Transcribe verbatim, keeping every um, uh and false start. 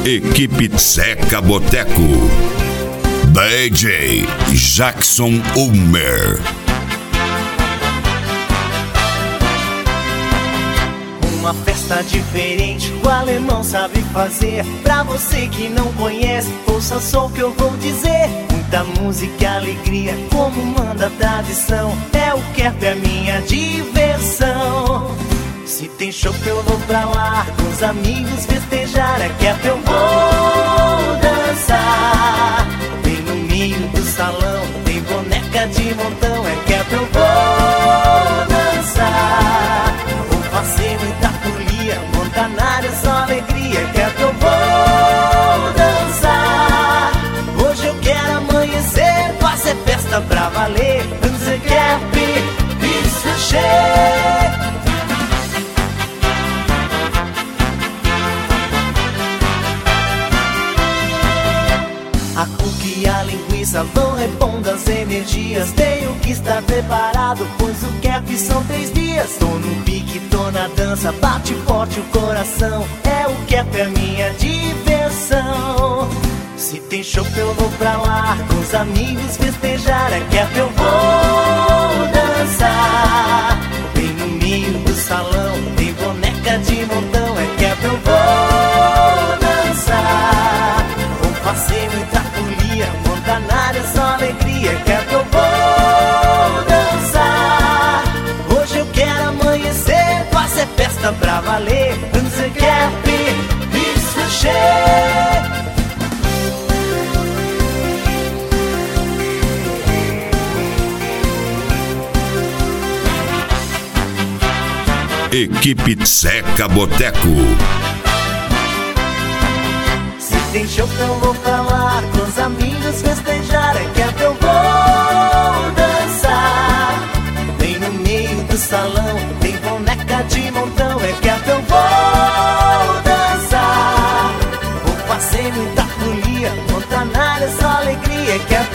Equipe Zeca Boteco. D J Jackson Ulmer. Uma festa diferente, o alemão sabe fazer. Pra você que não conhece, ouça só o que eu vou dizer. Muita música e alegria, como manda a tradição. É o Kerp, é minha diversão. Se tem show eu vou pra lá, com os amigos festejar. É Kerp, eu vou dançar. Bem no meio do salão, tem boneca de montão. É Kerp, eu vou dançar. Vou fazer muita folia, Montanária, só alegria. É Kerp, eu vou dançar. Hoje eu quero amanhecer, fazer festa pra valer. Vamos dizer Kerp, isso cheio. A cuca e a linguiça vão repondo as energias. Tenho que estar preparado, pois o Kerp são três dias. Tô no pique, tô na dança, bate forte o coração. É o Kerp, é minha diversão. Se tem show eu vou pra lá, com os amigos festejar. É Kerp, eu vou dançar. Bem no meio do salão, tem boneca de montão. É Kerp, eu vou dançar. Vou fazer muita folia, Montanária, só alegria. É Kerp, eu vou dançar. Hoje eu quero amanhecer, fazer festa pra valer. Vamos dizer Kerp, isso cheio. Equipe Zeca Boteco. Se tem show eu vou pra lá, com os amigos festejar. É Kerp, eu vou dançar. Bem no meio do salão, tem boneca de montão. É Kerp, eu vou dançar. Vou fazer muita folia, Montanária, só alegria. É Kerp,